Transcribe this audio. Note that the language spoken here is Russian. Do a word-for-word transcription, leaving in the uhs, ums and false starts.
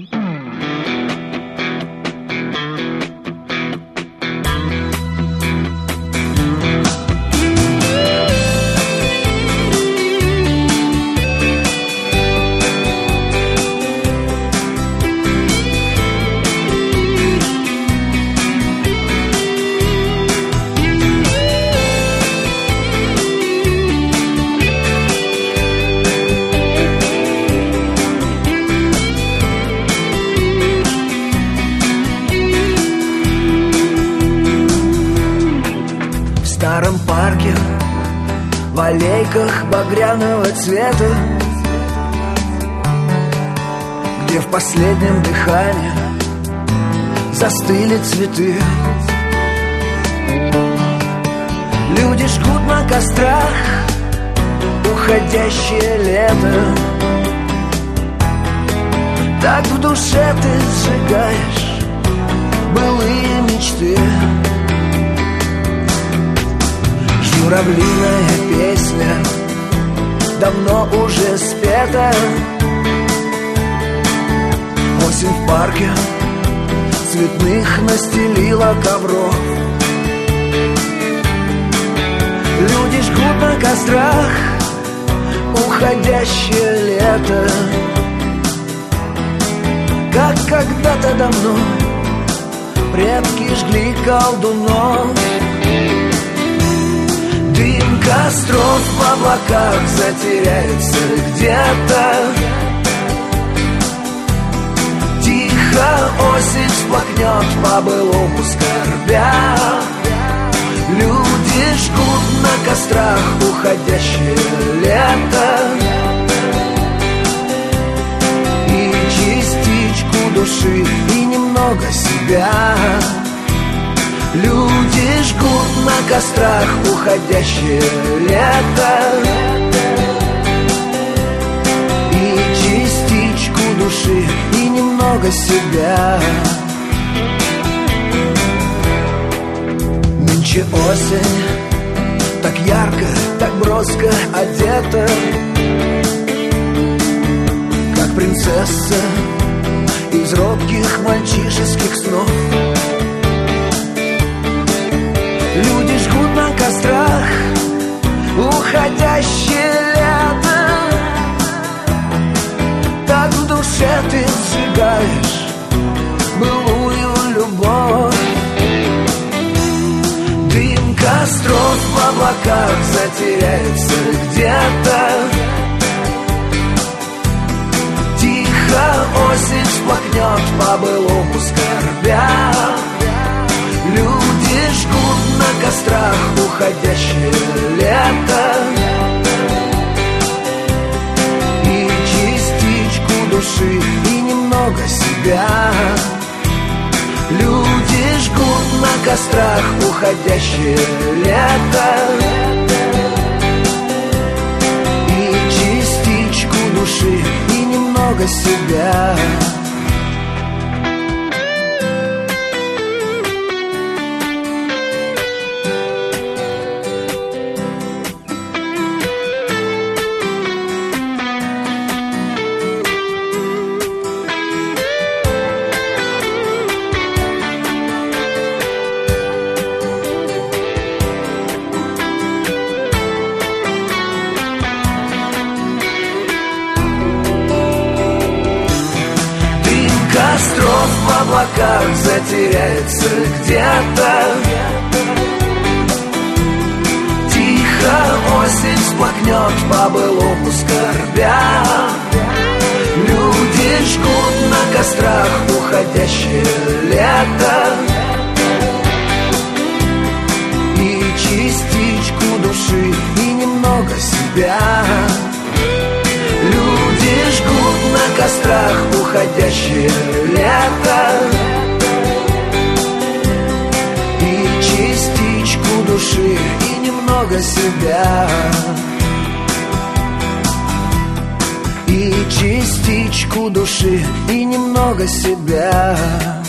В аллейках багряного цвета, где в последнем дыхании застыли цветы. Люди жгут на кострах уходящее лето. Так в душе ты сжигаешь былые мечты. Журавлиная песня давно уже спета. Осень в парке цветных настелила ковров. Люди жгут на кострах уходящее лето. Как когда-то давно предки жгли колдунов. Дым костров в облаках затеряется где-то. Тихо осень всплакнет по-былому скорбя. Люди жгут на кострах уходящее лето. И частичку души, и немного себя. Люди жгут на кострах уходящее лето. И частичку души, и немного себя. Нынче осень так ярко, так броско одета, как принцесса из робких мальчишеских снов. Люди жгут на кострах уходящее лето. Так в душе ты сжигаешь былую любовь. Дым костров в облаках затеряется где-то. Тихо осень всплакнет по-былому скорбя. Люди жгут на кострах уходящее лето. И частичку души, и немного себя. Люди жгут на кострах уходящее лето. И частичку души, и немного себя. Костров в облаках затеряется где-то. Тихо осень всплакнет по-былому скорбя. Люди жгут на кострах уходящее лето. И частичку души, и немного себя. Люди жгут на кострах уходящее лето. И частичку души, и немного себя. И частичку души, и немного себя.